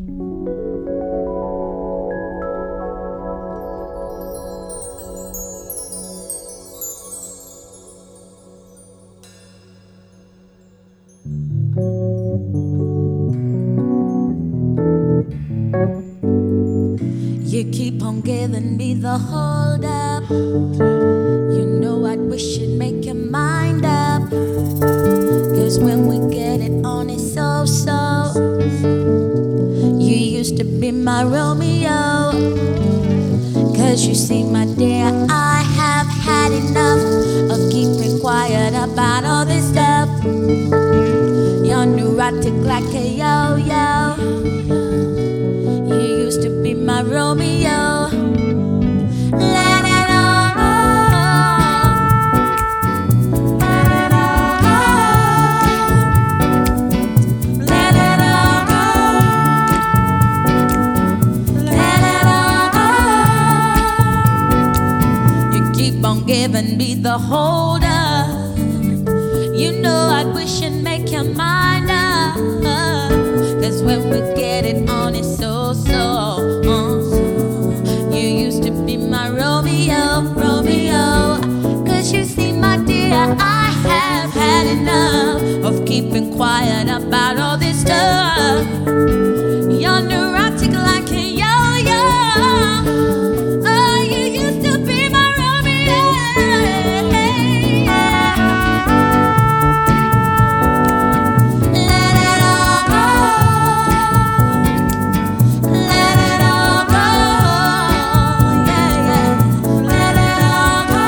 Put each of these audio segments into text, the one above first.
You keep on giving me the hold up. You know I'd wish you'd make your mind up. Cause when we get it on, it's so. You used to be my Romeo. Cause you see, my dear, I have had enough of keeping quiet about all this stuff. You're neurotic like a yo-yo. You used to be my Romeo. Let it all go. Let it all go. Let it all go. Let it all go. You keep on giving me the hold up. You know I'd wish you'd make your mind up. Cause when we get it on, it's so. You used to be my Romeo. Cause you see, my dear, I have had enough of keeping quiet about all this stuff. You're neurotic like a yo-yo. Oh, you used to be my Romeo. Let it all go. Let it all go. Yeah, yeah. Let it all go.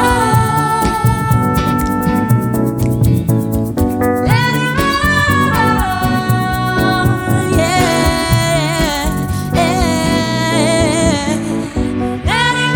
Let it go. Yeah, yeah. Let it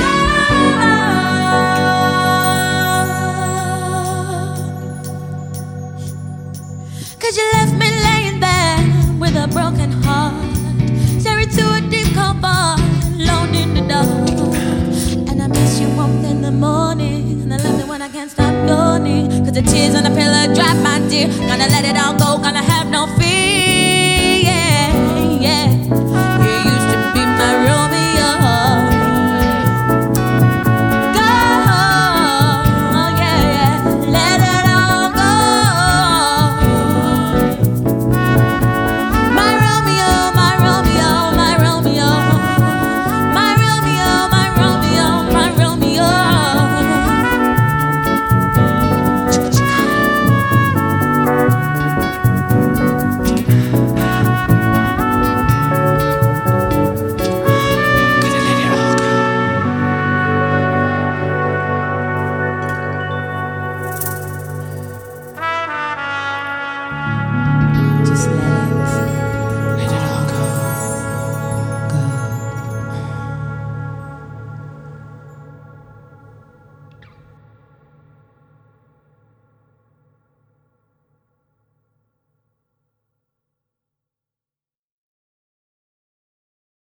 go. Cause you left me laying there with a broken heart, staring to a disco ball, alone in the dark. And I miss your warmth in the morning, and I love it when I can't stop yawning. Cause the tears on the pillow dry, my dear. Gonna let it all go, gonna have no fear. Yeah, yeah. You used